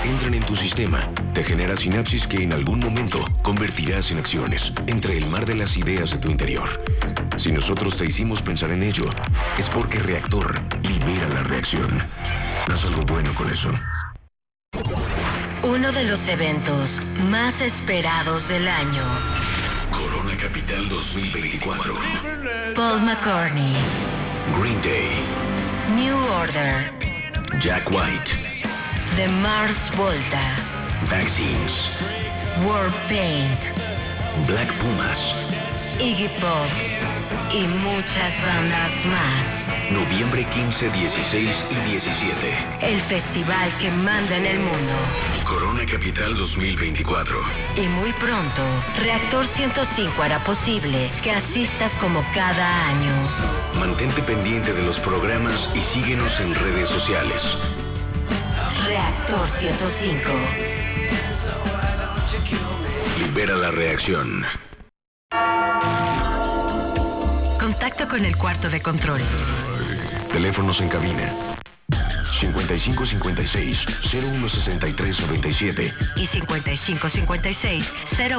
entran en tu sistema, te genera sinapsis que en algún momento convertirás en acciones entre el mar de las ideas de tu interior. Si nosotros te hicimos pensar en ello, es porque Reactor libera la reacción. Haz algo bueno con eso. Uno de los eventos más esperados del año. Corona Capital 2024. Paul McCartney. Green Day. New Order. Jack White. The Mars Volta. Vaccines. Warpaint. Black Pumas. Iggy Pop. Y muchas bandas más. Noviembre 15, 16 y 17. El festival que manda en el mundo. Corona Capital 2024. Y muy pronto, Reactor 105 hará posible que asistas como cada año. Mantente pendiente de los programas y síguenos en redes sociales. Reactor 105. Libera la reacción. Contacto con el cuarto de control. Teléfonos en cabina. 5556 016397 y 5556